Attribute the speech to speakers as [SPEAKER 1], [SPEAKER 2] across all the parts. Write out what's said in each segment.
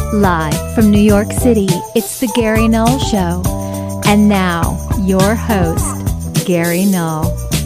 [SPEAKER 1] Live from New York City, it's the Gary Null Show. And now, your host, Gary Null.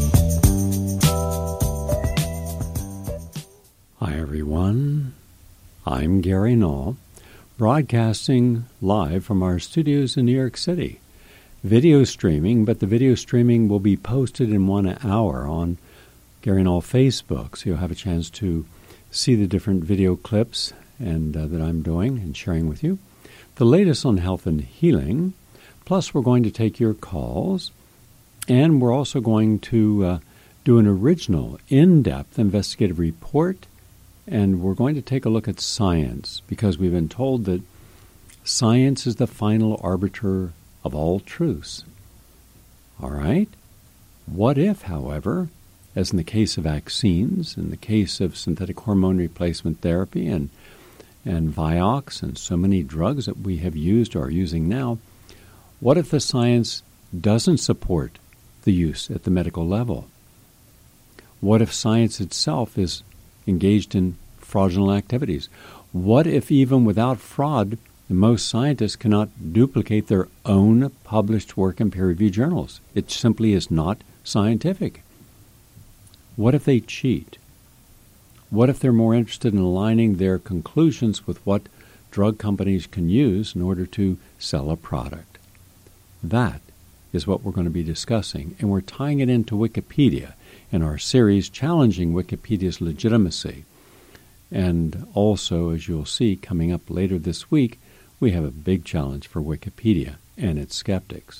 [SPEAKER 2] Hi, everyone. I'm Gary Null, broadcasting live from our studios in New York City. Video streaming, but the video streaming will be posted in 1 hour on Gary Null Facebook, so you'll have a chance to see the different video clips and that I'm doing and sharing with you. The latest on health and healing, plus we're going to take your calls, and we're also going to do an original, in-depth investigative report, and we're going to take a look at science, because we've been told that science is the final arbiter of all truths. All right? What if, however, as in the case of vaccines, in the case of synthetic hormone replacement therapy and Vioxx and so many drugs that we have used or are using now, what if the science doesn't support the use at the medical level? What if science itself is engaged in fraudulent activities? What if even without fraud, most scientists cannot duplicate their own published work in peer-reviewed journals? It simply is not scientific. What if they cheat? What if they're more interested in aligning their conclusions with what drug companies can use in order to sell a product? That is what we're going to be discussing, and we're tying it into Wikipedia in our series Challenging Wikipedia's Legitimacy. And also, as you'll see coming up later this week, we have a big challenge for Wikipedia and its skeptics.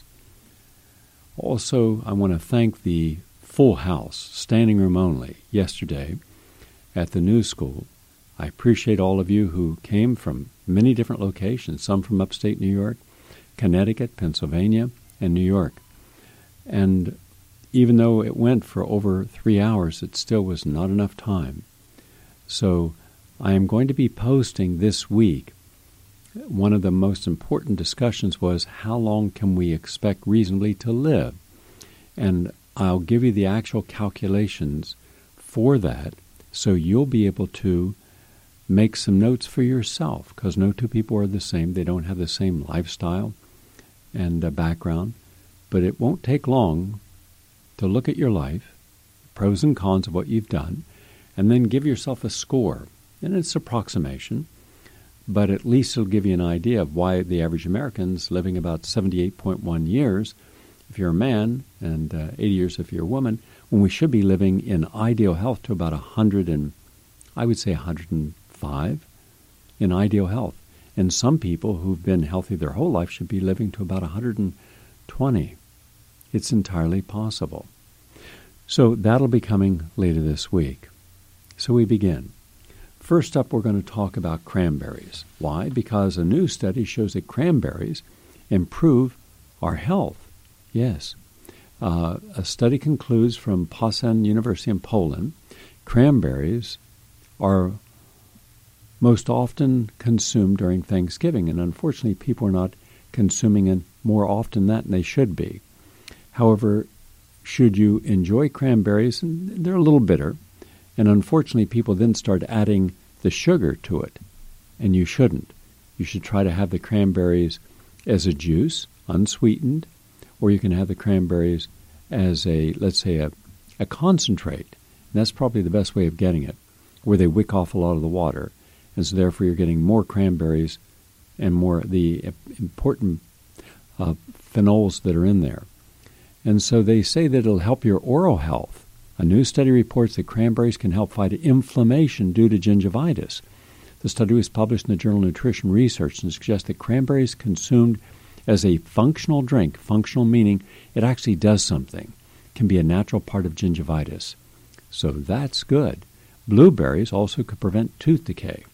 [SPEAKER 2] Also, I want to thank the full house, standing room only, yesterday at the New School. I appreciate all of you who came from many different locations, some from upstate New York, Connecticut, Pennsylvania, and New York. And even though it went for over 3 hours, it still was not enough time. So I am going to be posting this week. One of the most important discussions was, how long can we expect reasonably to live? And I'll give you the actual calculations for that, so you'll be able to make some notes for yourself, because no two people are the same. They don't have the same lifestyle and background. But it won't take long to look at your life, pros and cons of what you've done, and then give yourself a score. And it's approximation, but at least it'll give you an idea of why the average American's living about 78.1 years if you're a man and 80 years if you're a woman, when we should be living in ideal health to about 100 and, I would say 105 in ideal health. And some people who've been healthy their whole life should be living to about 120. It's entirely possible. So that'll be coming later this week. So we begin. First up, we're going to talk about cranberries. Why? Because a new study shows that cranberries improve our health. Yes. A study concludes from Poznań University in Poland, cranberries are most often consumed during Thanksgiving, and unfortunately people are not consuming it more often than they should be. However, should you enjoy cranberries, they're a little bitter, and unfortunately people then start adding the sugar to it, and you shouldn't. You should try to have the cranberries as a juice, unsweetened, or you can have the cranberries as let's say a concentrate. And that's probably the best way of getting it, where they wick off a lot of the water. And so therefore you're getting more cranberries and more the important phenols that are in there. And so they say that it'll help your oral health. A new study reports that cranberries can help fight inflammation due to gingivitis. The study was published in the journal Nutrition Research and suggests that cranberries consumed as a functional drink, functional meaning it actually does something, can be a natural part of gingivitis. So that's good. Blueberries also could prevent tooth decay.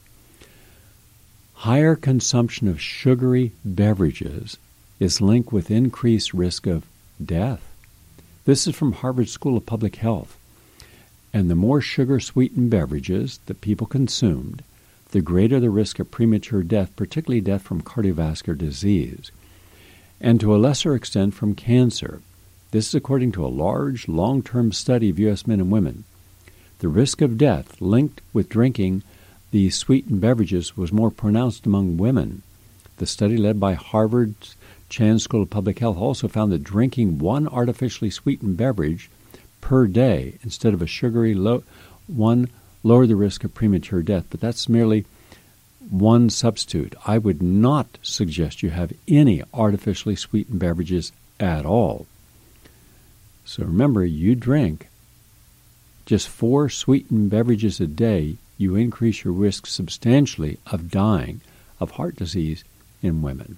[SPEAKER 2] Higher consumption of sugary beverages is linked with increased risk of death. This is from Harvard School of Public Health. And the more sugar-sweetened beverages that people consumed, the greater the risk of premature death, particularly death from cardiovascular disease, and to a lesser extent from cancer. This is according to a large, long-term study of U.S. men and women. The risk of death linked with drinking the sweetened beverages was more pronounced among women. The study led by Harvard's Chan School of Public Health also found that drinking one artificially sweetened beverage per day instead of a sugary one lowered the risk of premature death. But that's merely one substitute. I would not suggest you have any artificially sweetened beverages at all. So remember, you drink just 4 sweetened beverages a day, you increase your risk substantially of dying of heart disease in women.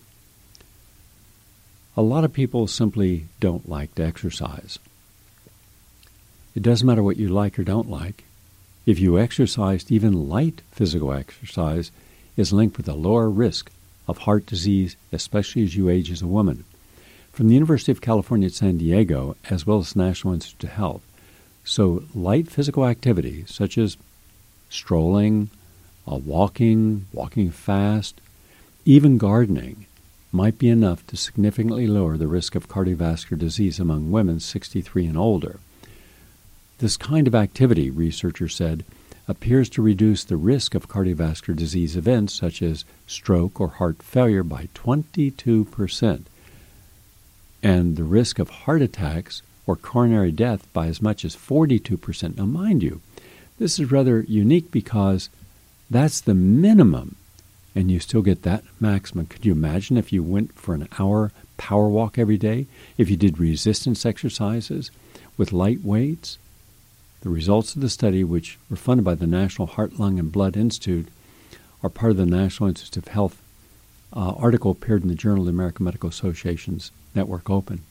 [SPEAKER 2] A lot of people simply don't like to exercise. It doesn't matter what you like or don't like. If you exercised, even light physical exercise is linked with a lower risk of heart disease, especially as you age as a woman. From the University of California at San Diego, as well as National Institute of Health, so light physical activity, such as strolling, walking fast, even gardening, might be enough to significantly lower the risk of cardiovascular disease among women 63 and older. This kind of activity, researchers said, appears to reduce the risk of cardiovascular disease events such as stroke or heart failure by 22%, and the risk of heart attacks or coronary death by as much as 42%. Now, mind you, this is rather unique because that's the minimum, and you still get that maximum. Could you imagine if you went for an hour power walk every day, if you did resistance exercises with light weights? The results of the study, which were funded by the National Heart, Lung, and Blood Institute, are part of the National Institute of Health article appeared in the Journal of the American Medical Association's Network Open.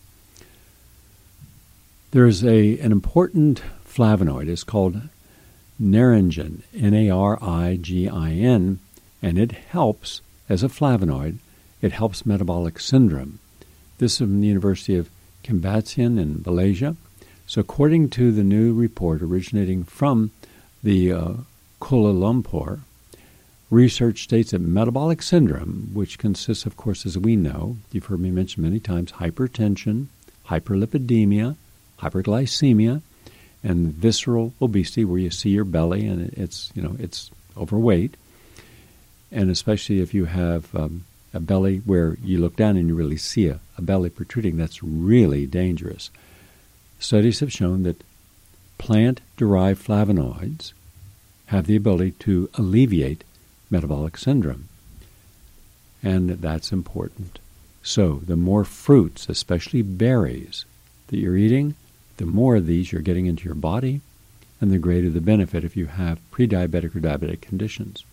[SPEAKER 2] There is an important flavonoid. It's called naringin, Narigin, and it helps, as a flavonoid, it helps metabolic syndrome. This is from the University of Kembatsan in Malaysia. So according to the new report originating from the Kuala Lumpur, research states that metabolic syndrome, which consists, of course, as we know, you've heard me mention many times, hypertension, hyperlipidemia, hyperglycemia, and visceral obesity, where you see your belly and it's overweight, and especially if you have a belly where you look down and you really see a belly protruding, that's really dangerous. Studies have shown that plant-derived flavonoids have the ability to alleviate metabolic syndrome, and that's important. So the more fruits, especially berries, that you're eating, the more of these you're getting into your body, and the greater the benefit if you have pre-diabetic or diabetic conditions.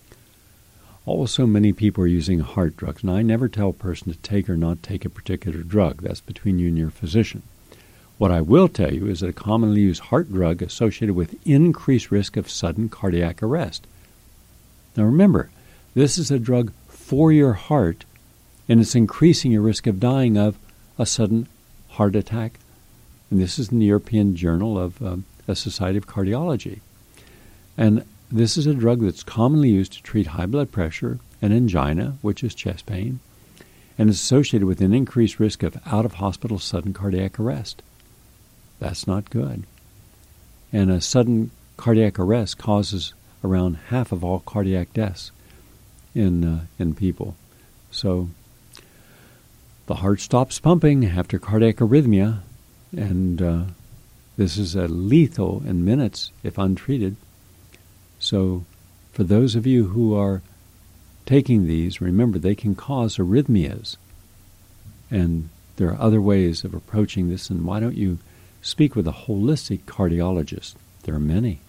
[SPEAKER 2] Also, many people are using heart drugs. Now, I never tell a person to take or not take a particular drug. That's between you and your physician. What I will tell you is that a commonly used heart drug associated with increased risk of sudden cardiac arrest. Now remember, this is a drug for your heart, and it's increasing your risk of dying of a sudden heart attack. And this is in the European Journal of the Society of Cardiology. And this is a drug that's commonly used to treat high blood pressure and angina, which is chest pain, and is associated with an increased risk of out-of-hospital sudden cardiac arrest. That's not good. And a sudden cardiac arrest causes around half of all cardiac deaths in people. So the heart stops pumping after cardiac arrhythmia, and this is lethal in minutes if untreated. So for those of you who are taking these, remember they can cause arrhythmias, and there are other ways of approaching this, and why don't you speak with a holistic cardiologist? There are many.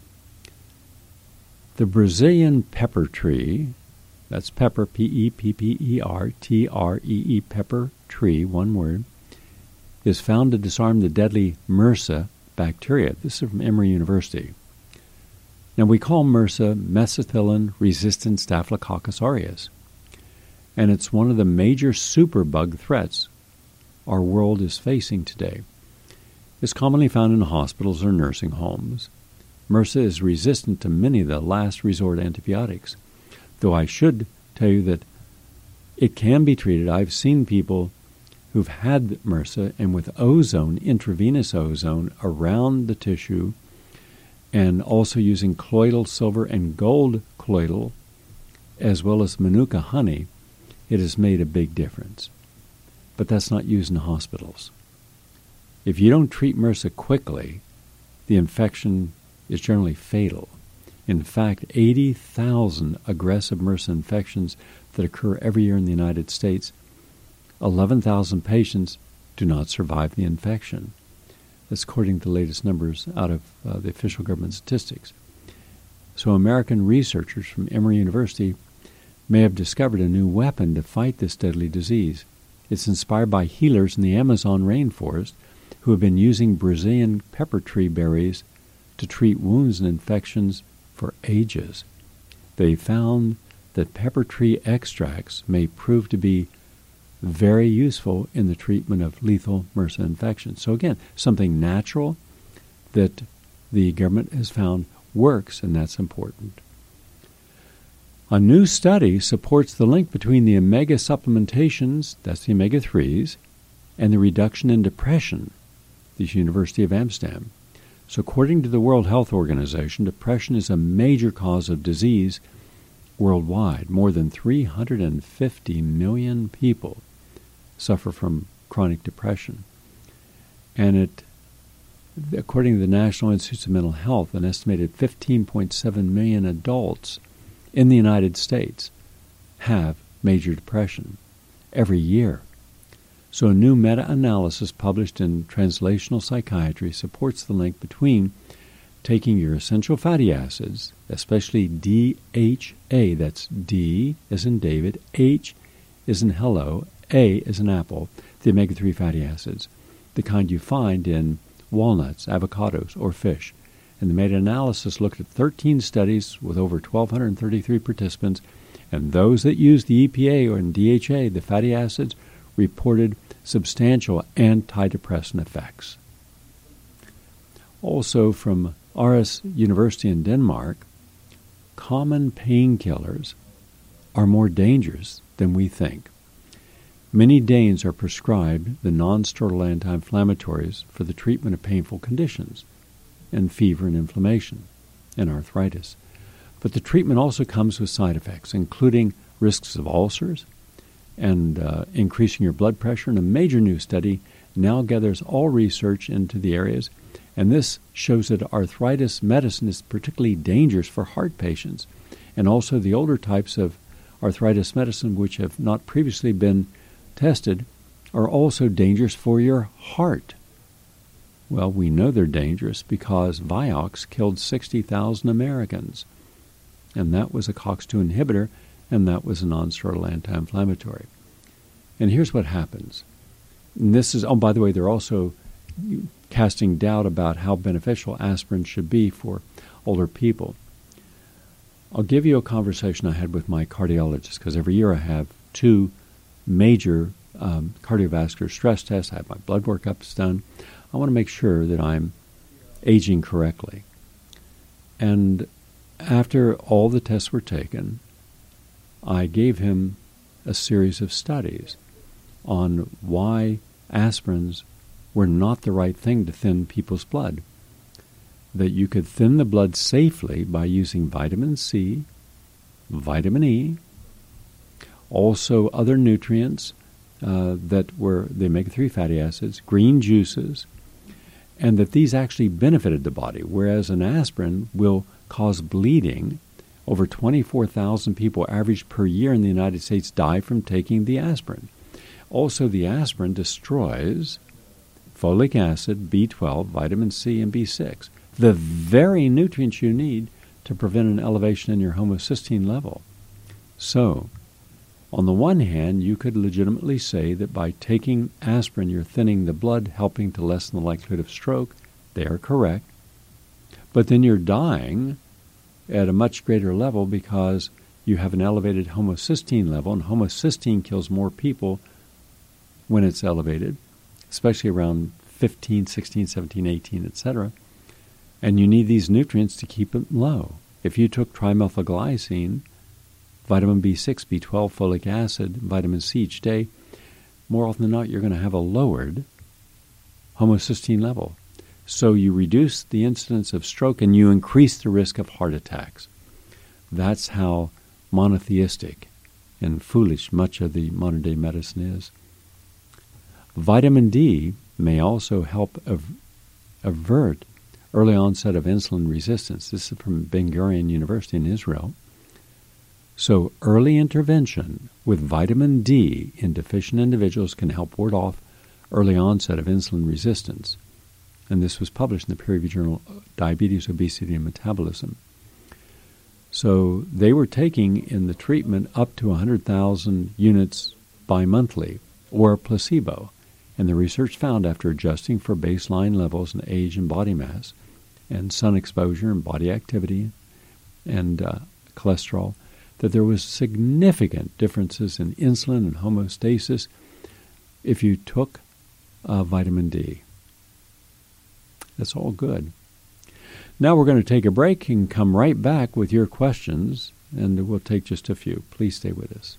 [SPEAKER 2] The Brazilian pepper tree, that's pepper, P-E-P-P-E-R-T-R-E-E, pepper tree, one word, is found to disarm the deadly MRSA bacteria. This is from Emory University. Now, we call MRSA methicillin-resistant Staphylococcus aureus, and it's one of the major superbug threats our world is facing today. It's commonly found in hospitals or nursing homes. MRSA is resistant to many of the last resort antibiotics, though I should tell you that it can be treated. I've seen people who've had MRSA, and with ozone, intravenous ozone, around the tissue, and also using colloidal silver and gold colloidal, as well as Manuka honey, it has made a big difference. But that's not used in hospitals. If you don't treat MRSA quickly, the infection is generally fatal. In fact, 80,000 aggressive MRSA infections that occur every year in the United States, 11,000 patients do not survive the infection. That's according to the latest numbers out of the official government statistics. So American researchers from Emory University may have discovered a new weapon to fight this deadly disease. It's inspired by healers in the Amazon rainforest who have been using Brazilian pepper tree berries to treat wounds and infections for ages. They found that pepper tree extracts may prove to be very useful in the treatment of lethal MRSA infections. So again, something natural that the government has found works, and that's important. A new study supports the link between the omega supplementations, that's the omega-3s, and the reduction in depression, the University of Amsterdam. So according to the World Health Organization, depression is a major cause of disease worldwide. More than 350 million people suffer from chronic depression. And according to the National Institute of Mental Health, an estimated 15.7 million adults in the United States have major depression every year. So a new meta-analysis published in Translational Psychiatry supports the link between taking your essential fatty acids, especially DHA, that's D as in David, H as in hello, A as in apple, the omega-3 fatty acids, the kind you find in walnuts, avocados, or fish. And the meta-analysis looked at 13 studies with over 1,233 participants, and those that used the EPA or DHA, the fatty acids, reported substantial antidepressant effects. Also from Aarhus University in Denmark, common painkillers are more dangerous than we think. Many Danes are prescribed the non-steroidal anti-inflammatories for the treatment of painful conditions and fever and inflammation and arthritis. But the treatment also comes with side effects, including risks of ulcers and increasing your blood pressure. And a major new study now gathers all research into the areas, and this shows that arthritis medicine is particularly dangerous for heart patients, and also the older types of arthritis medicine which have not previously been tested are also dangerous for your heart. Well, we know they're dangerous because Vioxx killed 60,000 Americans, and that was a COX-2 inhibitor, and that was a non-steroidal anti-inflammatory. And here's what happens. And this is, oh, by the way, they're also casting doubt about how beneficial aspirin should be for older people. I'll give you a conversation I had with my cardiologist, because every year I have 2 major cardiovascular stress tests. I have my blood workups done. I want to make sure that I'm aging correctly. And after all the tests were taken, I gave him a series of studies on why aspirins were not the right thing to thin people's blood. That you could thin the blood safely by using vitamin C, vitamin E, also other nutrients that were the omega-3 fatty acids, green juices, and that these actually benefited the body, whereas an aspirin will cause bleeding. Over 24,000 people average per year in the United States die from taking the aspirin. Also, the aspirin destroys folic acid, B12, vitamin C, and B6, the very nutrients you need to prevent an elevation in your homocysteine level. So, on the one hand, you could legitimately say that by taking aspirin, you're thinning the blood, helping to lessen the likelihood of stroke. They are correct. But then you're dying at a much greater level because you have an elevated homocysteine level, and homocysteine kills more people when it's elevated, especially around 15, 16, 17, 18, etc. And you need these nutrients to keep it low. If you took trimethylglycine, vitamin B6, B12, folic acid, vitamin C each day, more often than not you're going to have a lowered homocysteine level. So you reduce the incidence of stroke and you increase the risk of heart attacks. That's how monotheistic and foolish much of the modern-day medicine is. Vitamin D may also help avert early onset of insulin resistance. This is from Ben Gurion University in Israel. So early intervention with vitamin D in deficient individuals can help ward off early onset of insulin resistance. And this was published in the peer-reviewed journal Diabetes, Obesity, and Metabolism. So they were taking in the treatment up to 100,000 units bimonthly or a placebo. And the research found after adjusting for baseline levels in age and body mass and sun exposure and body activity and cholesterol, that there was significant differences in insulin and homeostasis if you took vitamin D. That's all good. Now we're going to take a break and come right back with your questions, and we'll take just a few. Please stay with us.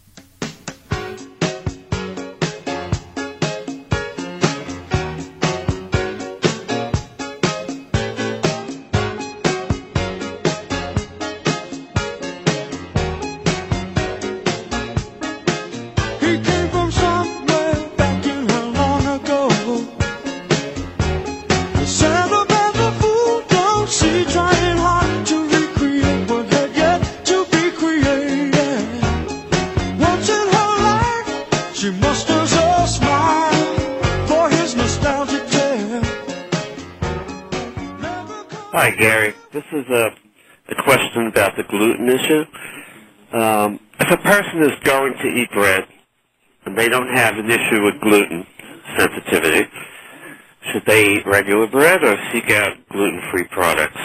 [SPEAKER 3] Hi, Gary. This is a question about the gluten issue. If a person is going to eat bread and they don't have an issue with gluten sensitivity, should they eat regular bread or seek out gluten-free products?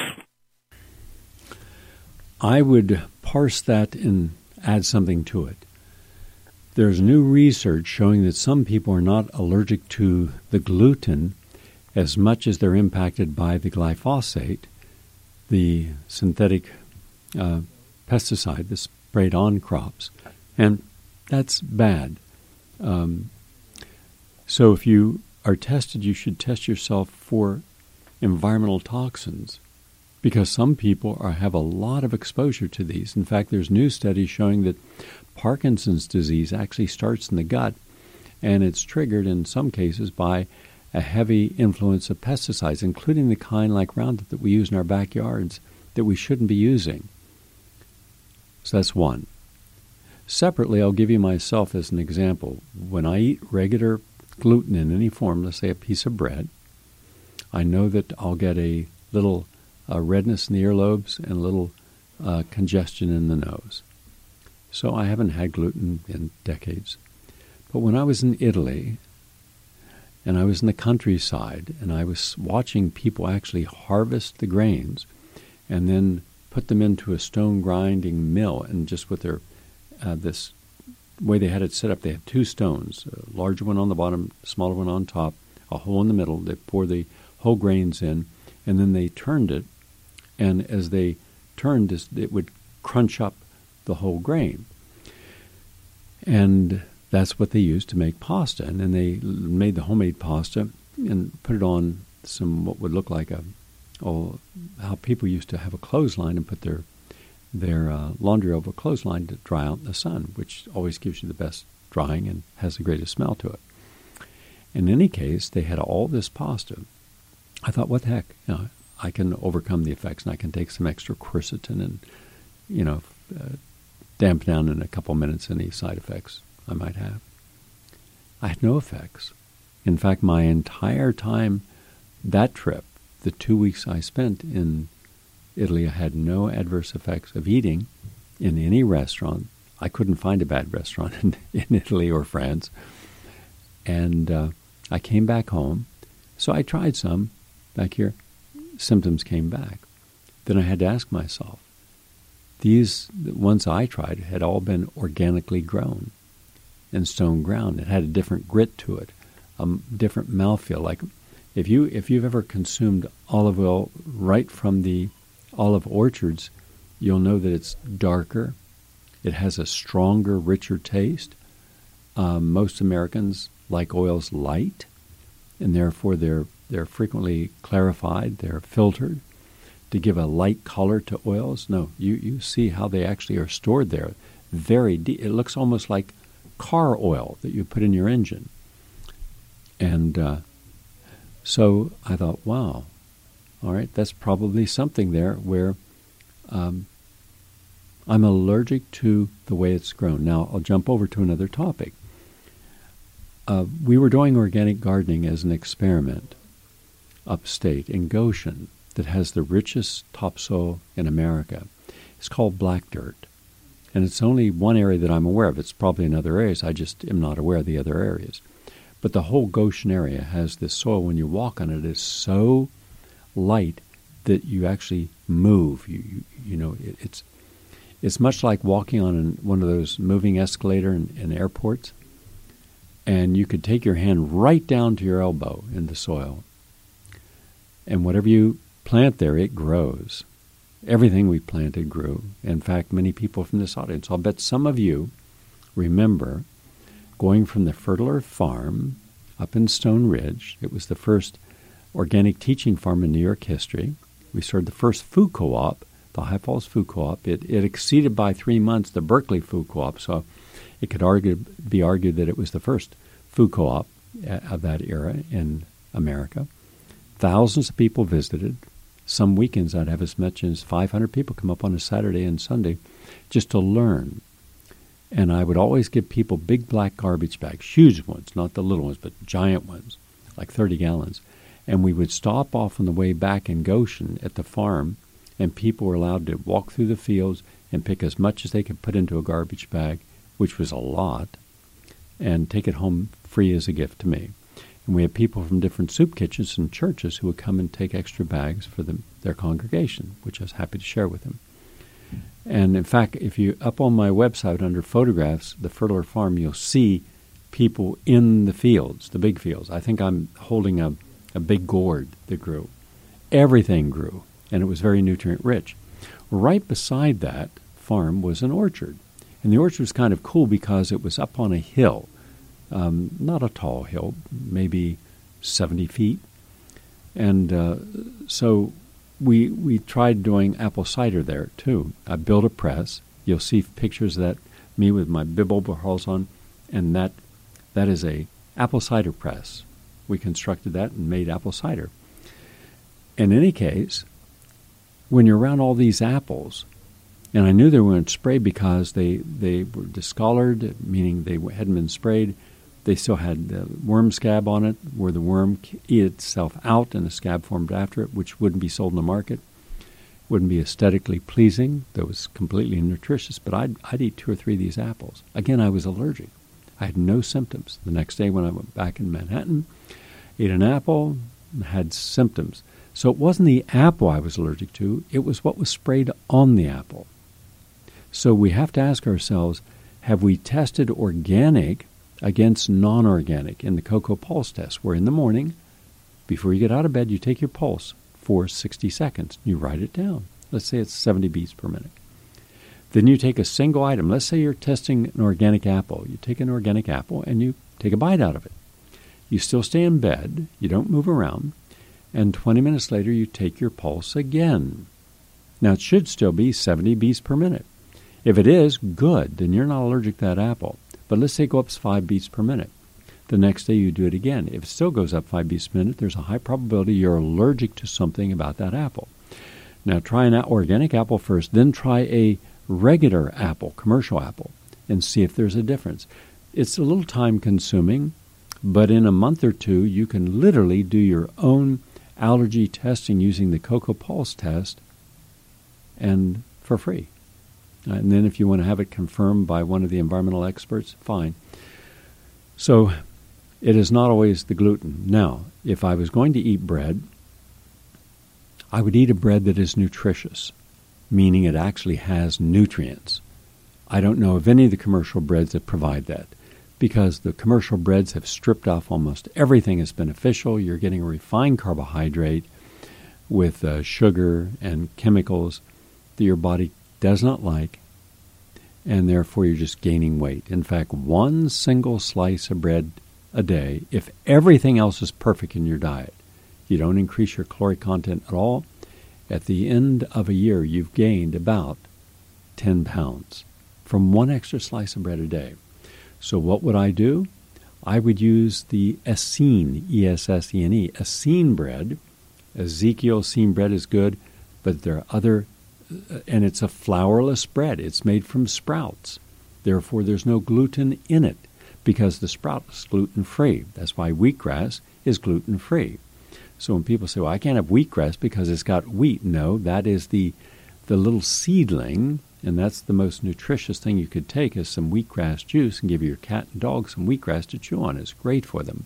[SPEAKER 2] I would parse that and add something to it. There's new research showing that some people are not allergic to the gluten as much as they're impacted by the glyphosate, the synthetic pesticide that's sprayed on crops. And that's bad. So if you are tested, you should test yourself for environmental toxins, because some people have a lot of exposure to these. In fact, there's new studies showing that Parkinson's disease actually starts in the gut, and it's triggered in some cases by a heavy influence of pesticides, including the kind like Roundup that we use in our backyards that we shouldn't be using. So that's one. Separately, I'll give you myself as an example. When I eat regular gluten in any form, let's say a piece of bread, I know that I'll get a little redness in the earlobes and a little congestion in the nose. So I haven't had gluten in decades. But when I was in Italy, and I was in the countryside, and I was watching people actually harvest the grains and then put them into a stone grinding mill, and just with their this way they had it set up, they had two stones, a larger one on the bottom, a smaller one on top, a hole in the middle. They pour the whole grains in, and then they turned it, and as they turned this, it would crunch up the whole grain. And that's what they used to make pasta. And then they made the homemade pasta and put it on some what would look like how people used to have a clothesline and put their laundry over a clothesline to dry out in the sun, which always gives you the best drying and has the greatest smell to it. In any case, they had all this pasta. I thought, what the heck? I can overcome the effects, and I can take some extra quercetin and, damp down in a couple minutes any side effects I might have. I had no effects. In fact, my entire time, that trip, the 2 weeks I spent in Italy, I had no adverse effects of eating in any restaurant. I couldn't find a bad restaurant in Italy or France. And I came back home. So I tried some back here. Symptoms came back. Then I had to ask myself, these ones I tried had all been organically grown and stone ground. It had a different grit to it, a different mouthfeel. Like if you've ever consumed olive oil right from the olive orchards, you'll know that it's darker. It has a stronger, richer taste. Most Americans like oils light, and therefore they're They're frequently clarified. They're filtered to give a light color to oils. No, you see how they actually are stored there. Very deep. It looks almost like car oil that you put in your engine. And so I thought, wow, all right, that's probably something there where I'm allergic to the way it's grown. Now, I'll jump over to another topic. We were doing organic gardening as an experiment upstate in Goshen that has the richest topsoil in America. It's called black dirt. And it's only one area that I'm aware of. It's probably in other areas. I just am not aware of the other areas. But the whole Goshen area has this soil. When you walk on it, it's so light that you actually move. You know, it's much like walking on one of those moving escalator in airports. And you could take your hand right down to your elbow in the soil. And whatever you plant there, it grows. Everything we planted grew. In fact, many people from this audience, I'll bet some of you remember going from the Fertile Earth Farm up in Stone Ridge. It was the first organic teaching farm in New York history. We started the first food co-op, the High Falls Food Co-op. It exceeded by 3 months the Berkeley Food Co-op, so it could be argued that it was the first food co-op of that era in America. Thousands of people visited. Some weekends I'd have as much as 500 people come up on a Saturday and Sunday just to learn. And I would always give people big black garbage bags, huge ones, not the little ones, but giant ones, like 30 gallons. And we would stop off on the way back in Goshen at the farm, and people were allowed to walk through the fields and pick as much as they could put into a garbage bag, which was a lot, and take it home free as a gift to me. And we had people from different soup kitchens and churches who would come and take extra bags for their congregation, which I was happy to share with them. And in fact, if you up on my website under photographs, the Fertile Earth Farm, you'll see people in the fields, the big fields. I think I'm holding a big gourd that grew. Everything grew, and it was very nutrient rich. Right beside that farm was an orchard. And the orchard was kind of cool because it was up on a hill. Not a tall hill, maybe 70 feet. And so we tried doing apple cider there, too. I built a press. You'll see pictures of that, me with my bib overalls on, and that is a apple cider press. We constructed that and made apple cider. In any case, when you're around all these apples, and I knew they weren't sprayed because they were discolored, meaning they hadn't been sprayed. They still had the worm scab on it, where the worm ate itself out and the scab formed after it, which wouldn't be sold in the market. Wouldn't be aesthetically pleasing. That was completely nutritious, but I'd eat 2 or 3 of these apples. Again, I was allergic. I had no symptoms. The next day when I went back in Manhattan, ate an apple, had symptoms. So it wasn't the apple I was allergic to. It was what was sprayed on the apple. So we have to ask ourselves, have we tested organic against non-organic in the Cocoa Pulse test, where in the morning, before you get out of bed, you take your pulse for 60 seconds. You write it down. Let's say it's 70 beats per minute. Then you take a single item. Let's say you're testing an organic apple. You take an organic apple and you take a bite out of it. You still stay in bed. You don't move around. And 20 minutes later, you take your pulse again. Now, it should still be 70 beats per minute. If it is, good, then you're not allergic to that apple. But let's say it goes up 5 beats per minute. The next day you do it again. If it still goes up 5 beats per minute, there's a high probability you're allergic to something about that apple. Now try an organic apple first, then try a regular apple, commercial apple, and see if there's a difference. It's a little time consuming, but in a month or two you can literally do your own allergy testing using the Cocoa Pulse test and for free. And then if you want to have it confirmed by one of the environmental experts, fine. So it is not always the gluten. Now, if I was going to eat bread, I would eat a bread that is nutritious, meaning it actually has nutrients. I don't know of any of the commercial breads that provide that, because the commercial breads have stripped off almost everything that's beneficial. You're getting a refined carbohydrate with sugar and chemicals that your body does not like, and therefore you're just gaining weight. In fact, one single slice of bread a day, if everything else is perfect in your diet, you don't increase your caloric content at all, at the end of a year, you've gained about 10 pounds from one extra slice of bread a day. So what would I do? I would use the Essene, E-S-S-E-N-E, Essene bread. Ezekiel Essene bread is good, but there are other, and it's a flourless bread. It's made from sprouts. Therefore, there's no gluten in it because the sprout is gluten-free. That's why wheatgrass is gluten-free. So when people say, well, I can't have wheatgrass because it's got wheat, no, that is the little seedling, and that's the most nutritious thing you could take is some wheatgrass juice and give your cat and dog some wheatgrass to chew on. It's great for them.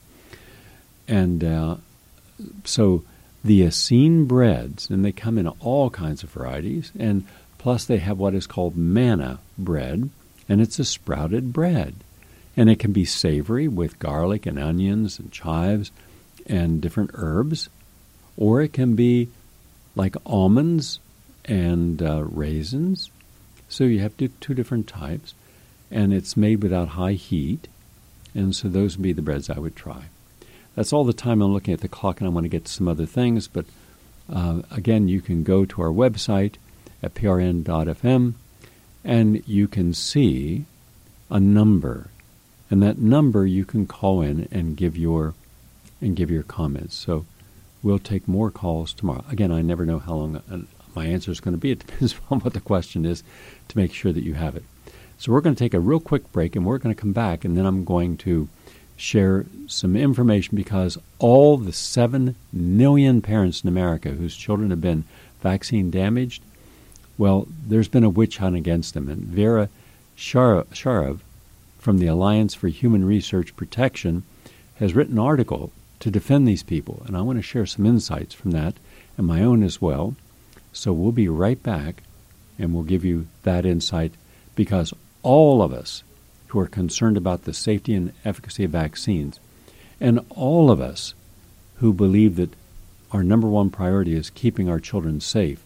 [SPEAKER 2] And so the Essene breads, and they come in all kinds of varieties, and plus they have what is called manna bread, and it's a sprouted bread. And it can be savory with garlic and onions and chives and different herbs, or it can be like almonds and raisins. So you have two different types, and it's made without high heat, and so those would be the breads I would try. That's all the time. I'm looking at the clock, and I want to get to some other things, but again, you can go to our website at prn.fm, and you can see a number, and that number you can call in and give your comments. So we'll take more calls tomorrow. Again, I never know how long my answer is going to be. It depends on what the question is to make sure that you have it. So we're going to take a real quick break, and we're going to come back, and then I'm going to share some information because all the 7 million parents in America whose children have been vaccine damaged, well, there's been a witch hunt against them. And Vera Sharav from the Alliance for Human Research Protection has written an article to defend these people, and I want to share some insights from that and my own as well. So we'll be right back, and we'll give you that insight because all of us who are concerned about the safety and efficacy of vaccines, and all of us who believe that our number one priority is keeping our children safe,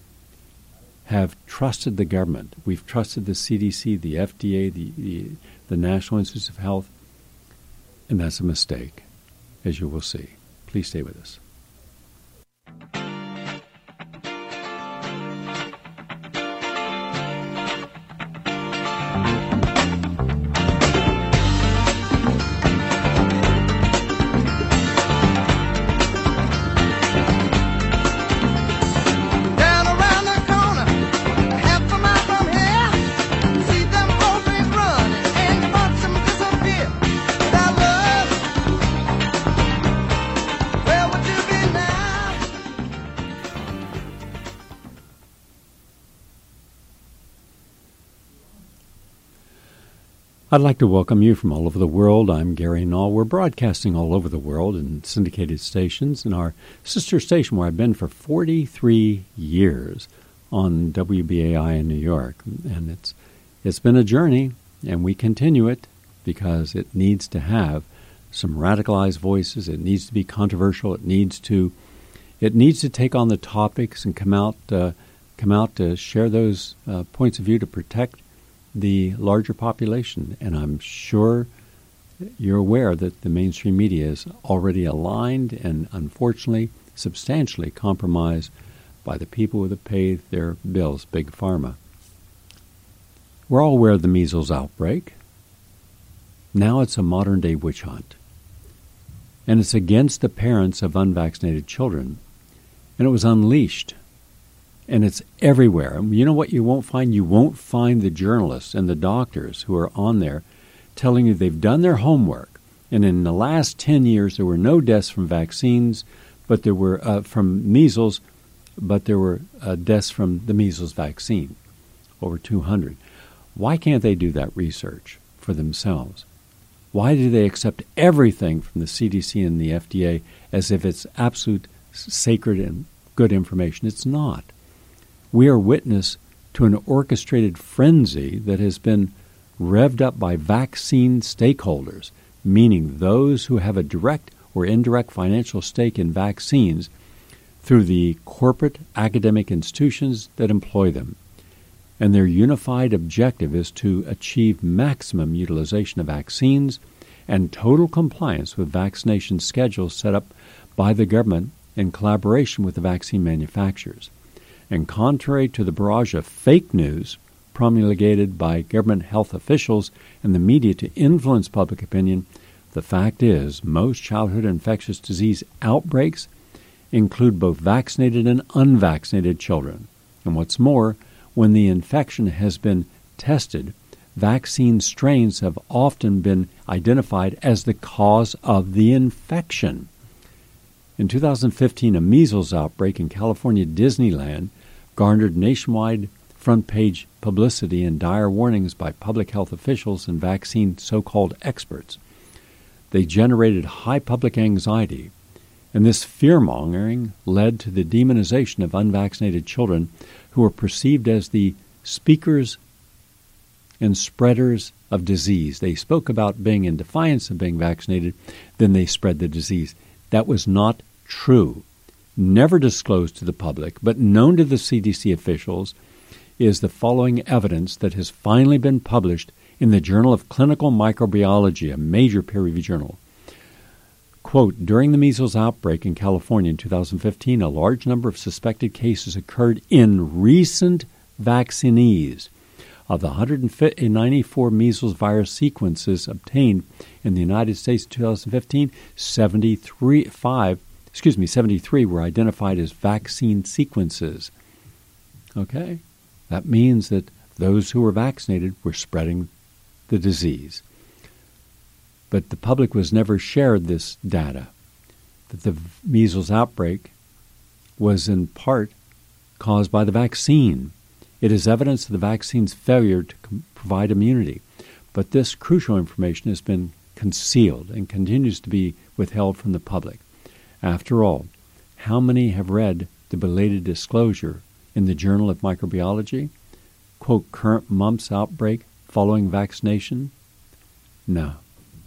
[SPEAKER 2] have trusted the government. We've trusted the CDC, the FDA, the National Institutes of Health, and that's a mistake, as you will see. Please stay with us. I'd like to welcome you from all over the world. I'm Gary Null. We're broadcasting all over the world in syndicated stations, and our sister station where I've been for 43 years on WBAI in New York. And it's been a journey, and we continue it because it needs to have some radicalized voices. It needs to be controversial. It needs to take on the topics and come out to share those points of view to protect the larger population. And I'm sure you're aware that the mainstream media is already aligned and unfortunately substantially compromised by the people that pay their bills, Big Pharma. We're all aware of the measles outbreak. Now it's a modern-day witch hunt. And it's against the parents of unvaccinated children. And it was unleashed. And it's everywhere. You know what you won't find? You won't find the journalists and the doctors who are on there telling you they've done their homework. And in the last 10 years, there were no deaths from vaccines, but there were from measles, but there were deaths from the measles vaccine, over 200. Why can't they do that research for themselves? Why do they accept everything from the CDC and the FDA as if it's absolute sacred and good information? It's not. We are witness to an orchestrated frenzy that has been revved up by vaccine stakeholders, meaning those who have a direct or indirect financial stake in vaccines through the corporate academic institutions that employ them. And their unified objective is to achieve maximum utilization of vaccines and total compliance with vaccination schedules set up by the government in collaboration with the vaccine manufacturers. And contrary to the barrage of fake news promulgated by government health officials and the media to influence public opinion, the fact is most childhood infectious disease outbreaks include both vaccinated and unvaccinated children. And what's more, when the infection has been tested, vaccine strains have often been identified as the cause of the infection. In 2015, a measles outbreak in California Disneyland garnered nationwide front-page publicity and dire warnings by public health officials and vaccine so-called experts. They generated high public anxiety, and this fear-mongering led to the demonization of unvaccinated children who were perceived as the speakers and spreaders of disease. They spoke about being in defiance of being vaccinated, then they spread the disease. That was not true. Never disclosed to the public, but known to the CDC officials, is the following evidence that has finally been published in the Journal of Clinical Microbiology, a major peer-reviewed journal. Quote, during the measles outbreak in California in 2015, a large number of suspected cases occurred in recent vaccinees. Of the 194 measles virus sequences obtained in the United States in 2015, 73 were identified as vaccine sequences. Okay? That means that those who were vaccinated were spreading the disease. But the public was never shared this data, that the measles outbreak was in part caused by the vaccine. It is evidence of the vaccine's failure to provide immunity. But this crucial information has been concealed and continues to be withheld from the public. After all, how many have read the belated disclosure in the Journal of Microbiology? Quote, current mumps outbreak following vaccination? No.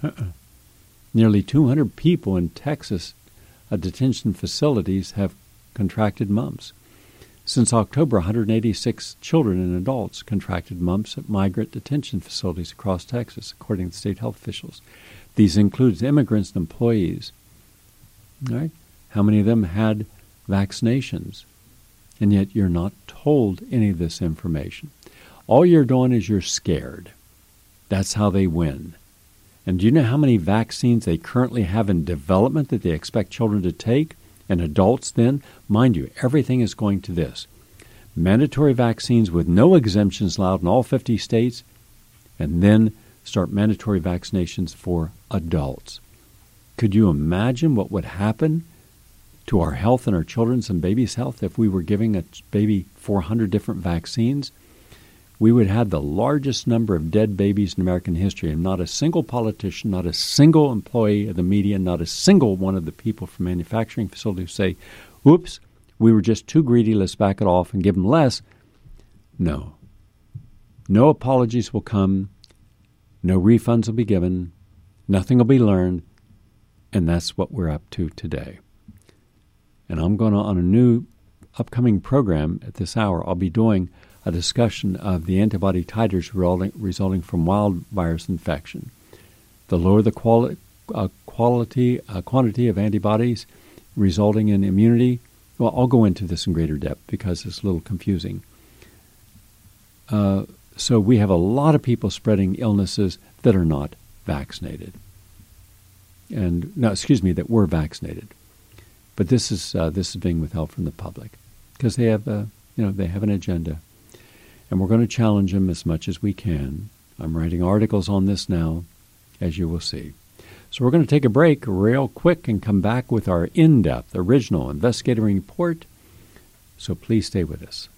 [SPEAKER 2] Nearly 200 people in Texas detention facilities have contracted mumps. Since October, 186 children and adults contracted mumps at migrant detention facilities across Texas, according to state health officials. These include immigrants and employees. All right? How many of them had vaccinations? And yet you're not told any of this information. All you're doing is you're scared. That's how they win. And do you know how many vaccines they currently have in development that they expect children to take? And adults then? Mind you, everything is going to this. Mandatory vaccines with no exemptions allowed in all 50 states, and then start mandatory vaccinations for adults. Could you imagine what would happen to our health and our children's and babies' health if we were giving a baby 400 different vaccines? We would have the largest number of dead babies in American history, and not a single politician, not a single employee of the media, not a single one of the people from manufacturing facilities say, oops, we were just too greedy, let's back it off and give them less. No. No apologies will come. No refunds will be given. Nothing will be learned. And that's what we're up to today. And I'm going to, on a new upcoming program at this hour, I'll be doing a discussion of the antibody titers resulting from wild virus infection. The lower the quantity of antibodies resulting in immunity, well, I'll go into this in greater depth because it's a little confusing. So we have a lot of people spreading illnesses that are not vaccinated. That were vaccinated. But this is being withheld from the public because they have they have an agenda. And we're going to challenge them as much as we can. I'm writing articles on this now, as you will see. So we're going to take a break real quick and come back with our in-depth, original investigative report. So please stay with us.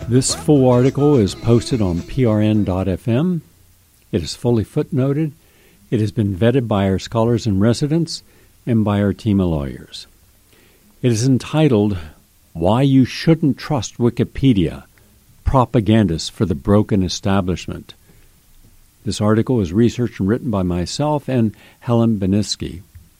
[SPEAKER 2] This full article is posted on prn.fm. It is fully footnoted. It has been vetted by our scholars in residence and by our team of lawyers. It is entitled, Why You Shouldn't Trust Wikipedia, Propagandists for the Broken Establishment. This article is researched and written by myself and Helen Beniski.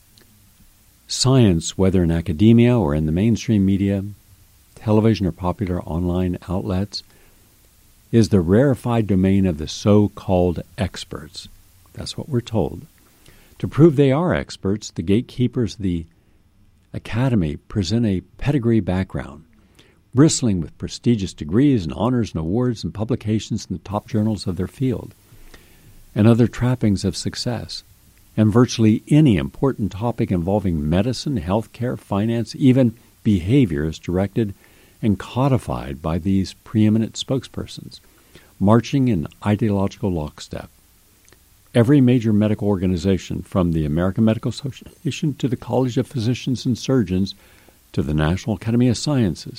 [SPEAKER 2] Science, whether in academia or in the mainstream media, television or popular online outlets, is the rarefied domain of the so-called experts. That's what we're told. To prove they are experts, the gatekeepers of the Academy present a pedigree background, bristling with prestigious degrees and honors and awards and publications in the top journals of their field, and other trappings of success. And virtually any important topic involving medicine, healthcare, finance, even behavior is directed and codified by these preeminent spokespersons, marching in ideological lockstep. Every major medical organization, from the American Medical Association to the College of Physicians and Surgeons to the National Academy of Sciences,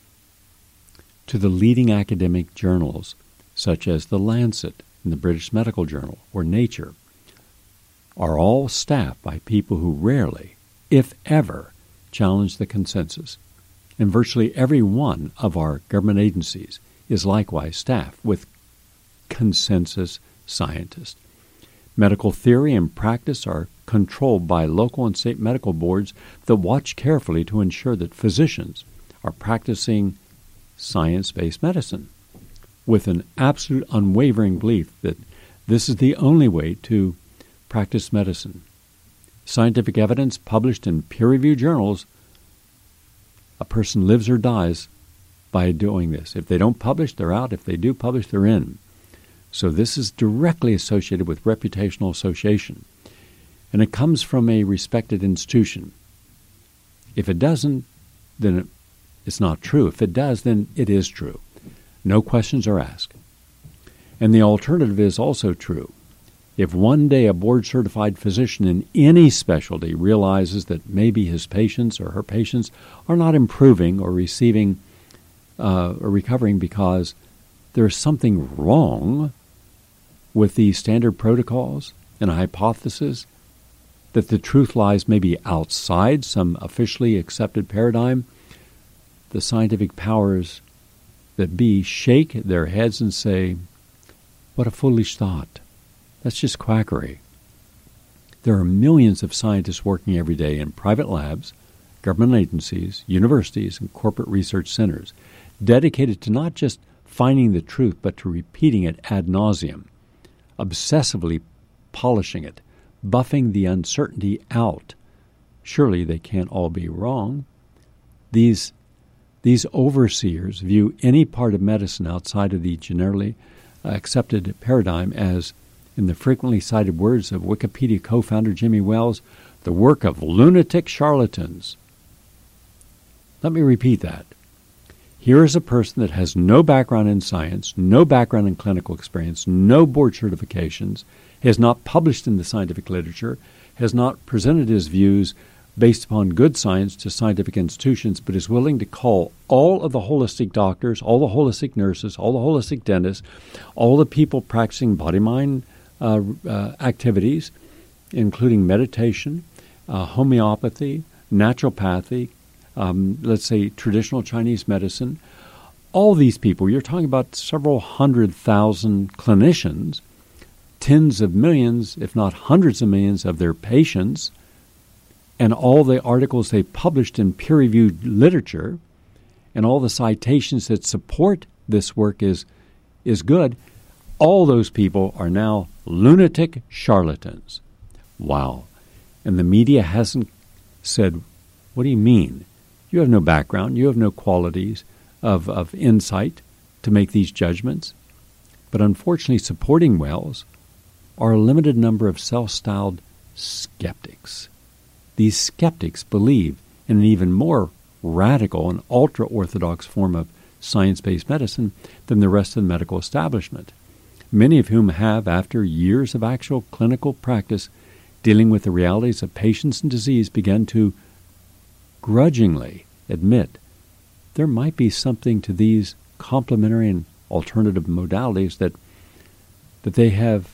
[SPEAKER 2] to the leading academic journals such as The Lancet and the British Medical Journal or Nature, are all staffed by people who rarely, if ever, challenge the consensus. And virtually every one of our government agencies is likewise staffed with consensus scientists. Medical theory and practice are controlled by local and state medical boards that watch carefully to ensure that physicians are practicing science-based medicine with an absolute unwavering belief that this is the only way to practice medicine. Scientific evidence published in peer-reviewed journals, a person lives or dies by doing this. If they don't publish, they're out. If they do publish, they're in. So this is directly associated with reputational association. And it comes from a respected institution. If it doesn't, then it's not true. If it does, then it is true. No questions are asked. And the alternative is also true. If one day a board-certified physician in any specialty realizes that maybe his patients or her patients are not improving or receiving or recovering because there's something wrong with the standard protocols and a hypothesis that the truth lies maybe outside some officially accepted paradigm, the scientific powers that be shake their heads and say, what a foolish thought. That's just quackery. There are millions of scientists working every day in private labs, government agencies, universities, and corporate research centers, dedicated to not just finding the truth, but to repeating it ad nauseum, obsessively polishing it, buffing the uncertainty out. Surely they can't all be wrong. These overseers view any part of medicine outside of the generally accepted paradigm as, in the frequently cited words of Wikipedia co-founder Jimmy Wales, the work of lunatic charlatans. Let me repeat that. Here is a person that has no background in science, no background in clinical experience, no board certifications, has not published in the scientific literature, has not presented his views based upon good science to scientific institutions, but is willing to call all of the holistic doctors, all the holistic nurses, all the holistic dentists, all the people practicing body-mind activities, including meditation, homeopathy, naturopathy, let's say traditional Chinese medicine. All these people, you're talking about several 100,000 clinicians, tens of millions, if not hundreds of millions of their patients, and all the articles they published in peer-reviewed literature, and all the citations that support this work is good. All those people are now lunatic charlatans. Wow. And the media hasn't said, what do you mean? You have no background. You have no qualities of insight to make these judgments. But unfortunately, supporting Wells are a limited number of self-styled skeptics. These skeptics believe in an even more radical and ultra-orthodox form of science-based medicine than the rest of the medical establishment, many of whom have, after years of actual clinical practice dealing with the realities of patients and disease, begun to grudgingly admit there might be something to these complementary and alternative modalities that they have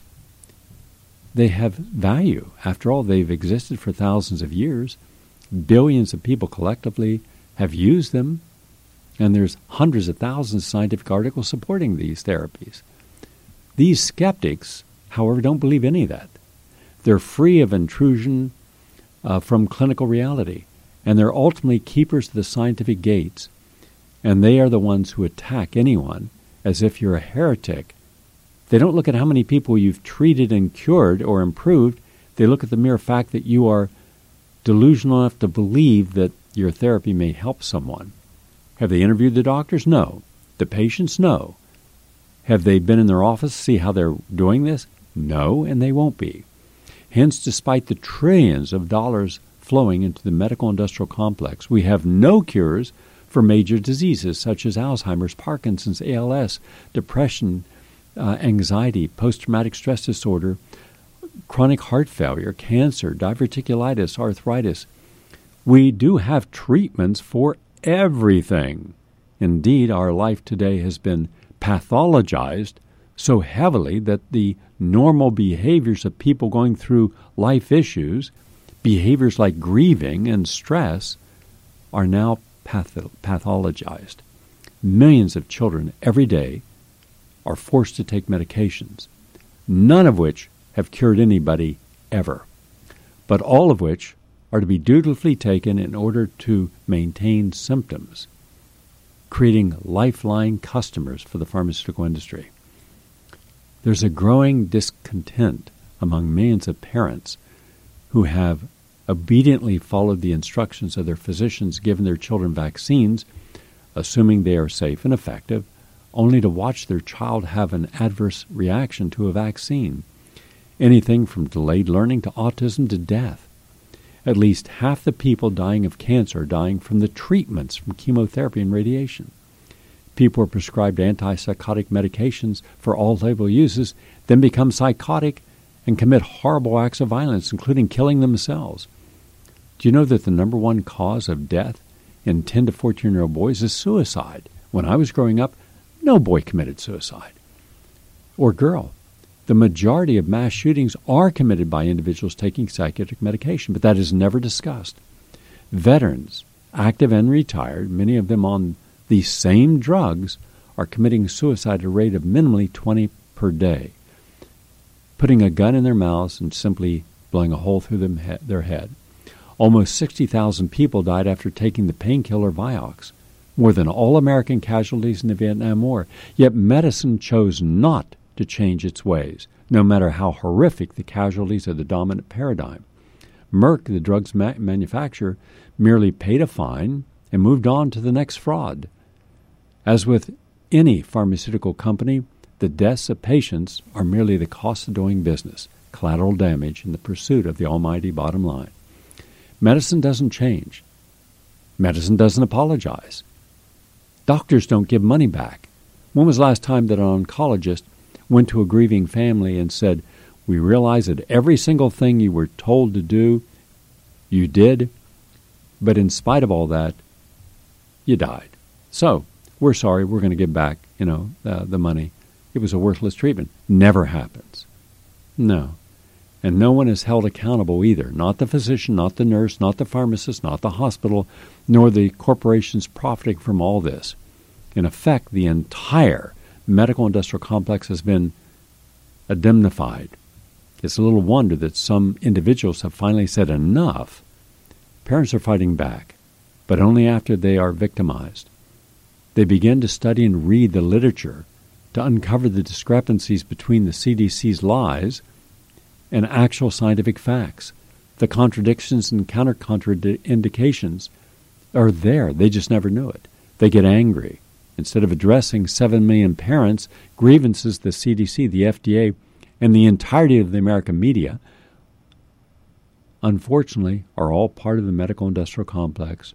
[SPEAKER 2] value. After all, they've existed for thousands of years. Billions of people collectively have used them, and there's hundreds of thousands of scientific articles supporting these therapies. These skeptics, however, don't believe any of that. They're free of intrusion from clinical reality, and they're ultimately keepers of the scientific gates, and they are the ones who attack anyone as if you're a heretic. They don't look at how many people you've treated and cured or improved. They look at the mere fact that you are delusional enough to believe that your therapy may help someone. Have they interviewed the doctors? No. The patients? No. Have they been in their office to see how they're doing this? No, and they won't be. Hence, despite the trillions of dollars flowing into the medical industrial complex, we have no cures for major diseases such as Alzheimer's, Parkinson's, ALS, depression, anxiety, post-traumatic stress disorder, chronic heart failure, cancer, diverticulitis, arthritis. We do have treatments for everything. Indeed, our life today has been pathologized so heavily that the normal behaviors of people going through life issues, behaviors like grieving and stress, are now pathologized. Millions of children every day are forced to take medications, none of which have cured anybody ever, but all of which are to be dutifully taken in order to maintain symptoms, creating lifeline customers for the pharmaceutical industry. There's a growing discontent among millions of parents who have obediently followed the instructions of their physicians, given their children vaccines, assuming they are safe and effective, only to watch their child have an adverse reaction to a vaccine. Anything from delayed learning to autism to death. At least half the people dying of cancer are dying from the treatments from chemotherapy and radiation. People are prescribed antipsychotic medications for all-label uses, then become psychotic and commit horrible acts of violence, including killing themselves. Do you know that the number one cause of death in 10 to 14-year-old boys is suicide? When I was growing up, no boy committed suicide. Or girl. The majority of mass shootings are committed by individuals taking psychiatric medication, but that is never discussed. Veterans, active and retired, many of them on the same drugs, are committing suicide at a rate of minimally 20 per day, putting a gun in their mouths and simply blowing a hole through their head. Almost 60,000 people died after taking the painkiller Vioxx, more than all American casualties in the Vietnam War. Yet medicine chose not to change its ways, no matter how horrific the casualties of the dominant paradigm. Merck, the drug's manufacturer, merely paid a fine and moved on to the next fraud. As with any pharmaceutical company, the deaths of patients are merely the cost of doing business, collateral damage in the pursuit of the almighty bottom line. Medicine doesn't change. Medicine doesn't apologize. Doctors don't give money back. When was the last time that an oncologist went to a grieving family and said, "We realize that every single thing you were told to do, you did, but in spite of all that, you died. So, we're sorry, we're going to give back, the money. It was a worthless treatment." Never happens. No. And no one is held accountable either. Not the physician, not the nurse, not the pharmacist, not the hospital, nor the corporations profiting from all this. In effect, the entire medical industrial complex has been indemnified. It's a little wonder that some individuals have finally said enough. Parents are fighting back, but only after they are victimized. They begin to study and read the literature to uncover the discrepancies between the CDC's lies and actual scientific facts. The contradictions and counter-indications are there. They just never knew it. They get angry. Instead of addressing 7 million parents' grievances, the CDC, the FDA, and the entirety of the American media, unfortunately, are all part of the medical industrial complex.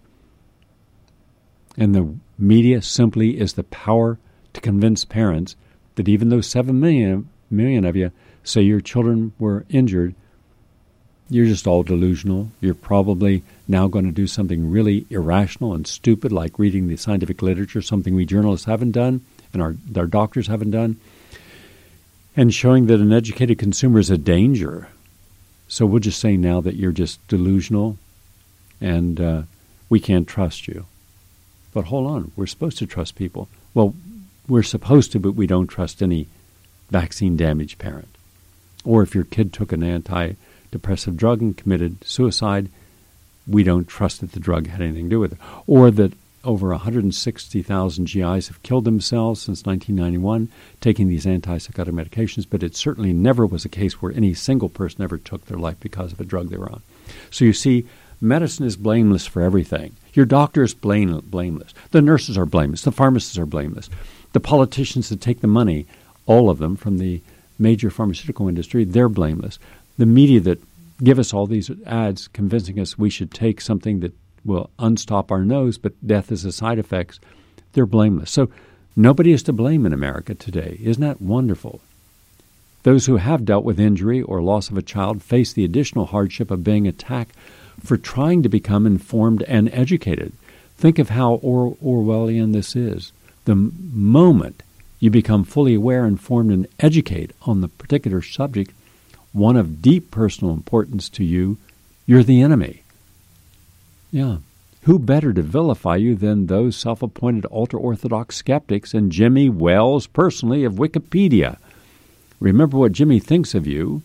[SPEAKER 2] And the media simply is the power to convince parents that even though 7 million of you say your children were injured, you're just all delusional. You're probably now going to do something really irrational and stupid, like reading the scientific literature, something we journalists haven't done and our doctors haven't done, and showing that an educated consumer is a danger. So we'll just say now that you're just delusional and we can't trust you. But hold on, we're supposed to trust people. Well, we're supposed to, but we don't trust any vaccine-damaged parent. Or if your kid took an antidepressive drug and committed suicide, we don't trust that the drug had anything to do with it. Or that over 160,000 GIs have killed themselves since 1991 taking these antipsychotic medications, but it certainly never was a case where any single person ever took their life because of a drug they were on. So you see, medicine is blameless for everything. Your doctor is blameless. The nurses are blameless. The pharmacists are blameless. The politicians that take the money, all of them from the major pharmaceutical industry, they're blameless. The media that give us all these ads convincing us we should take something that will unstop our nose, but death is a side effect, they're blameless. So nobody is to blame in America today. Isn't that wonderful? Those who have dealt with injury or loss of a child face the additional hardship of being attacked for trying to become informed and educated. Think of how Orwellian this is. The moment you become fully aware, informed, and educate on the particular subject, one of deep personal importance to you, you're the enemy. Yeah. Who better to vilify you than those self-appointed ultra-Orthodox skeptics and Jimmy Wales personally of Wikipedia? Remember what Jimmy thinks of you.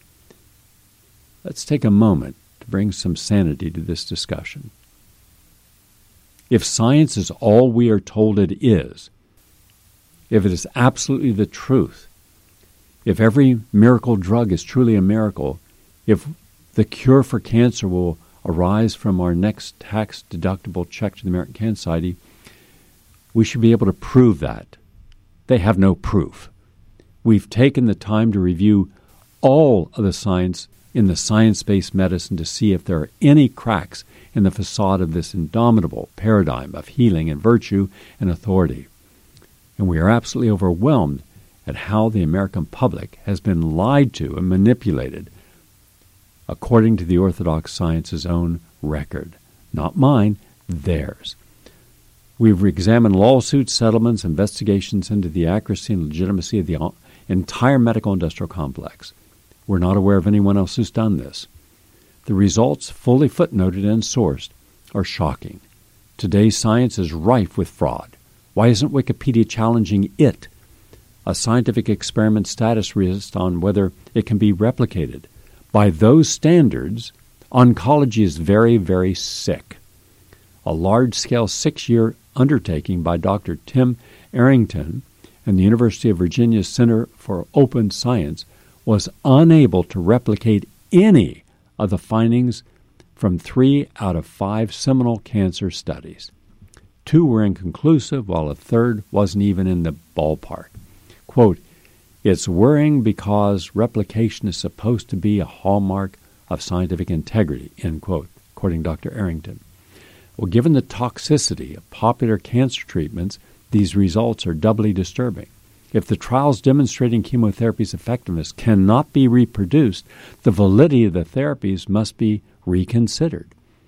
[SPEAKER 2] Let's take a moment to bring some sanity to this discussion. If science is all we are told it is, if it is absolutely the truth, if every miracle drug is truly a miracle, if the cure for cancer will arise from our next tax-deductible check to the American Cancer Society, we should be able to prove that. They have no proof. We've taken the time to review all of the science in the science-based medicine to see if there are any cracks in the facade of this indomitable paradigm of healing and virtue and authority. And we are absolutely overwhelmed at how the American public has been lied to and manipulated according to the Orthodox Science's own record. Not mine, theirs. We've examined lawsuits, settlements, investigations into the accuracy and legitimacy of the entire medical industrial complex. We're not aware of anyone else who's done this. The results, fully footnoted and sourced, are shocking. Today's science is rife with fraud. Why isn't Wikipedia challenging it? A scientific experiment status rests on whether it can be replicated. By those standards, oncology is very, very sick. A large-scale 6-year undertaking by Dr. Tim Arrington and the University of Virginia Center for Open Science was unable to replicate any of the findings from 3 out of 5 seminal cancer studies. 2 were inconclusive, while a third wasn't even in the ballpark. Quote, "It's worrying because replication is supposed to be a hallmark of scientific integrity," end quote, according to Dr. Arrington. Well, given the toxicity of popular cancer treatments, these results are doubly disturbing. If the trials demonstrating chemotherapy's effectiveness cannot be reproduced, the validity of the therapies must be reconsidered.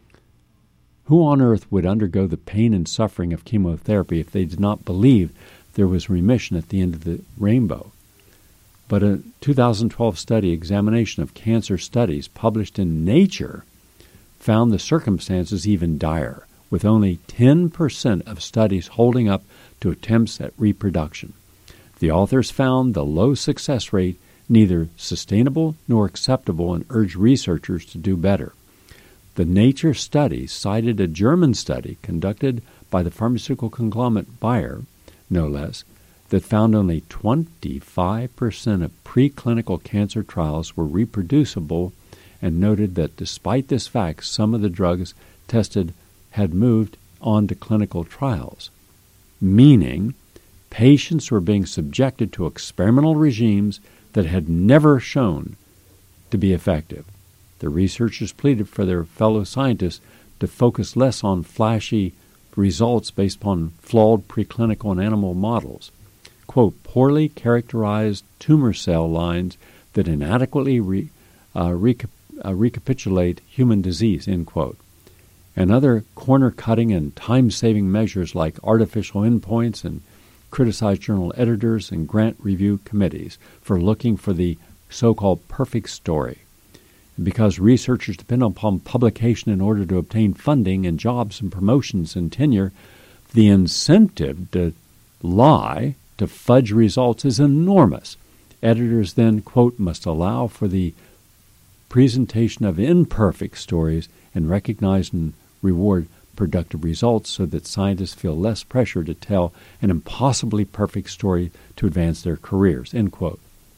[SPEAKER 2] Who on earth would undergo the pain and suffering of chemotherapy if they did not believe there was remission at the end of the rainbow? But a 2012 study examination of cancer studies published in Nature found the circumstances even dire, with only 10% of studies holding up to attempts at reproduction. The authors found the low success rate neither sustainable nor acceptable and urged researchers to do better. The Nature study cited a German study conducted by the pharmaceutical conglomerate Bayer, no less, that found only 25% of preclinical cancer trials were reproducible and noted that despite this fact, some of the drugs tested had moved on to clinical trials, meaning patients were being subjected to experimental regimes that had never shown to be effective. The researchers pleaded for their fellow scientists to focus less on flashy results based upon flawed preclinical and animal models. Quote, "Poorly characterized tumor cell lines that inadequately recapitulate human disease, end quote. And other corner-cutting and time-saving measures like artificial endpoints and criticize journal editors and grant review committees for looking for the so-called perfect story. And because researchers depend upon publication in order to obtain funding and jobs and promotions and tenure, the incentive to lie, to fudge results is enormous. Editors then, quote, must allow for the presentation of imperfect stories and recognize and reward productive results so that scientists feel less pressure to tell an impossibly perfect story to advance their careers, end quote.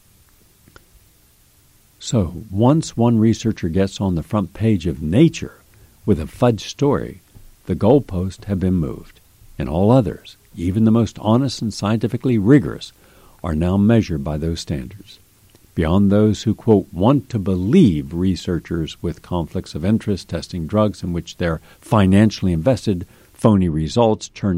[SPEAKER 2] So, once one researcher gets on the front page of Nature with a fudge story, the goalposts have been moved, and all others, even the most honest and scientifically rigorous, are now measured by those standards. Beyond those who, quote, want to believe researchers with conflicts of interest testing drugs in which they're financially invested, phony results turn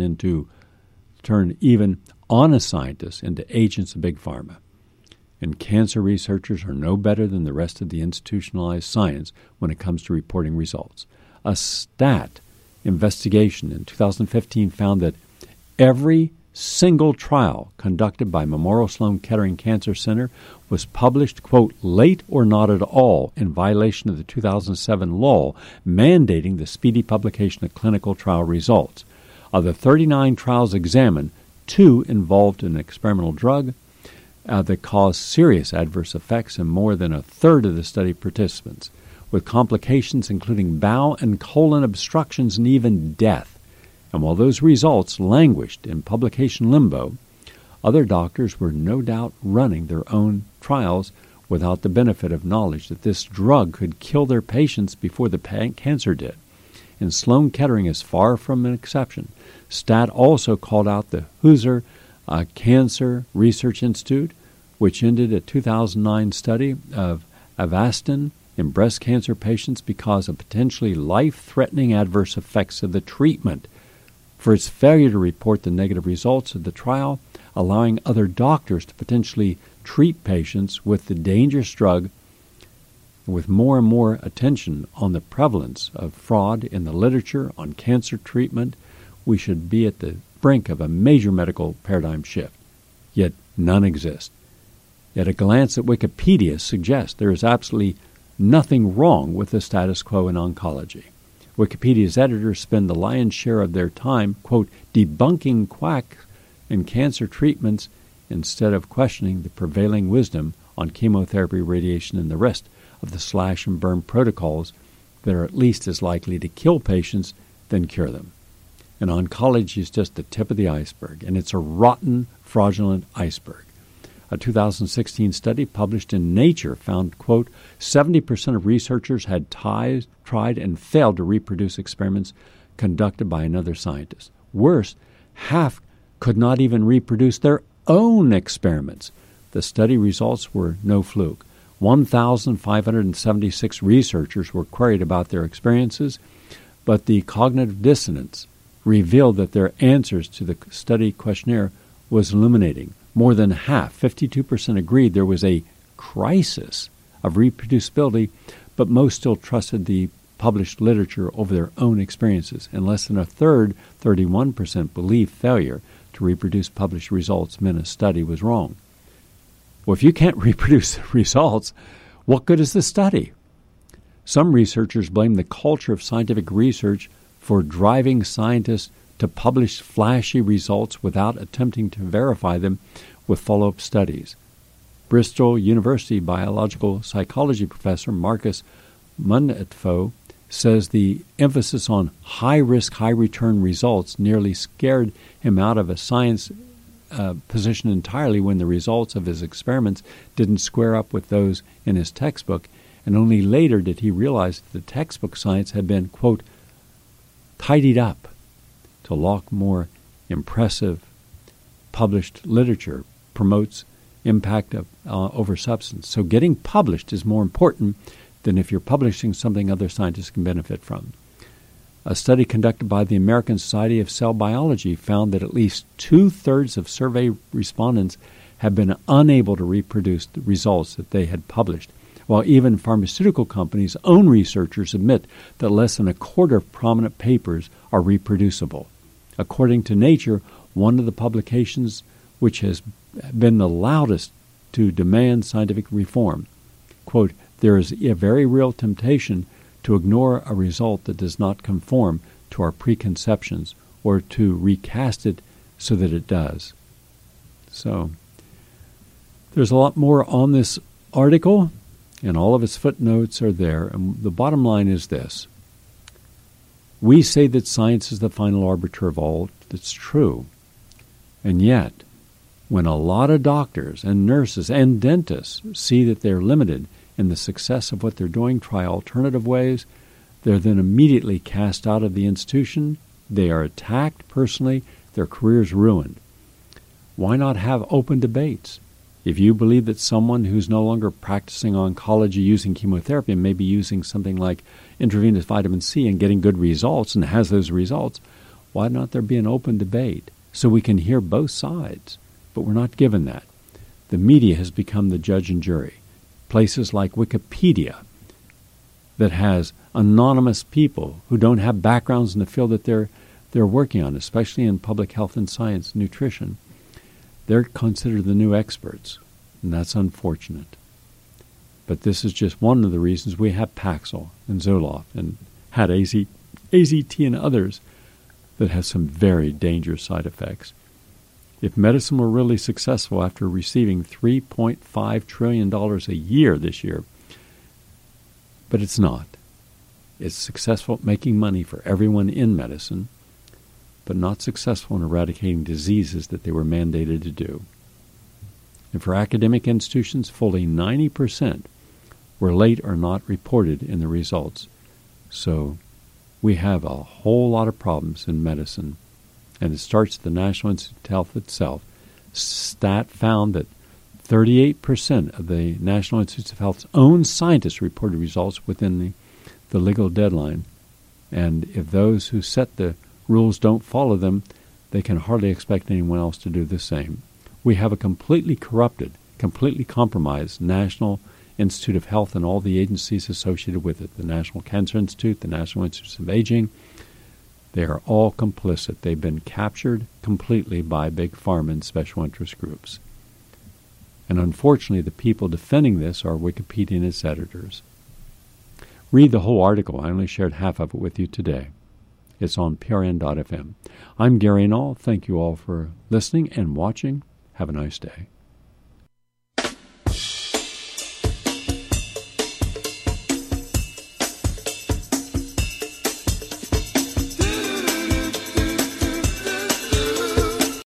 [SPEAKER 2] even honest scientists into agents of big pharma. And cancer researchers are no better than the rest of the institutionalized science when it comes to reporting results. A STAT investigation in 2015 found that every single trial conducted by Memorial Sloan Kettering Cancer Center was published, quote, late or not at all in violation of the 2007 law mandating the speedy publication of clinical trial results. Of the 39 trials examined, 2 involved an experimental drug that caused serious adverse effects in more than a third of the study participants, with complications including bowel and colon obstructions and even death. And while those results languished in publication limbo, other doctors were no doubt running their own trials without the benefit of knowledge that this drug could kill their patients before the cancer did. And Sloan Kettering is far from an exception. STAT also called out the Hooser Cancer Research Institute, which ended a 2009 study of Avastin in breast cancer patients because of potentially life-threatening adverse effects of the treatment, for its failure to report the negative results of the trial, allowing other doctors to potentially treat patients with the dangerous drug. With more and more attention on the prevalence of fraud in the literature on cancer treatment, we should be at the brink of a major medical paradigm shift. Yet none exist. Yet a glance at Wikipedia suggests there is absolutely nothing wrong with the status quo in oncology. Wikipedia's editors spend the lion's share of their time, quote, debunking quacks in cancer treatments instead of questioning the prevailing wisdom on chemotherapy, radiation, and the rest of the slash and burn protocols that are at least as likely to kill patients than cure them. And oncology is just the tip of the iceberg, and it's a rotten, fraudulent iceberg. A 2016 study published in Nature found, quote, 70% of researchers had tried and failed to reproduce experiments conducted by another scientist. Worse, half could not even reproduce their own experiments. The study results were no fluke. 1,576 researchers were queried about their experiences, but the cognitive dissonance revealed that their answers to the study questionnaire was illuminating. More than half, 52%, agreed there was a crisis of reproducibility, but most still trusted the published literature over their own experiences, and less than a third, 31%, believed failure to reproduce published results meant a study was wrong. Well, if you can't reproduce the results, what good is the study? Some researchers blame the culture of scientific research for driving scientists to publish flashy results without attempting to verify them with follow-up studies. Bristol University biological psychology professor Marcus Munetfo says the emphasis on high-risk, high-return results nearly scared him out of a science position entirely when the results of his experiments didn't square up with those in his textbook, and only later did he realize that the textbook science had been, quote, tidied up to lock more impressive published literature, promotes impact over substance. So getting published is more important than if you're publishing something other scientists can benefit from. A study conducted by the American Society of Cell Biology found that at least 2/3 of survey respondents have been unable to reproduce the results that they had published, while even pharmaceutical companies' own researchers admit that less than a quarter of prominent papers are reproducible. According to Nature, one of the publications which has been the loudest to demand scientific reform, quote, there is a very real temptation to ignore a result that does not conform to our preconceptions or to recast it so that it does. So, there's a lot more on this article, and all of its footnotes are there. And the bottom line is this. We say that science is the final arbiter of all that's true. And yet, when a lot of doctors and nurses and dentists see that they're limited in the success of what they're doing, try alternative ways, they're then immediately cast out of the institution. They are attacked personally. Their careers ruined. Why not have open debates? If you believe that someone who's no longer practicing oncology using chemotherapy and maybe using something like intravenous vitamin C and getting good results and has those results, why not there be an open debate so we can hear both sides? But we're not given that. The media has become the judge and jury. Places like Wikipedia that has anonymous people who don't have backgrounds in the field that they're working on, especially in public health and science, nutrition, they're considered the new experts, and that's unfortunate. But this is just one of the reasons we have Paxil and Zoloft and had AZT and others that have some very dangerous side effects. If medicine were really successful after receiving $3.5 trillion a year this year, but it's not. It's successful at making money for everyone in medicine, but not successful in eradicating diseases that they were mandated to do. And for academic institutions, fully 90% were late or not reported in the results. So we have a whole lot of problems in medicine. And it starts at the National Institute of Health itself. Stat found that 38% of the National Institute of Health's own scientists reported results within the legal deadline. And if those who set the rules don't follow them, they can hardly expect anyone else to do the same. We have a completely corrupted, completely compromised National Institute of Health and all the agencies associated with it, the National Cancer Institute, the National Institute of Aging. They are all complicit. They've been captured completely by big pharma and special interest groups. And unfortunately, the people defending this are Wikipedia and its editors. Read the whole article. I only shared half of it with you today. It's on prn.fm. I'm Gary Null. Thank you all for listening and watching. Have a nice day.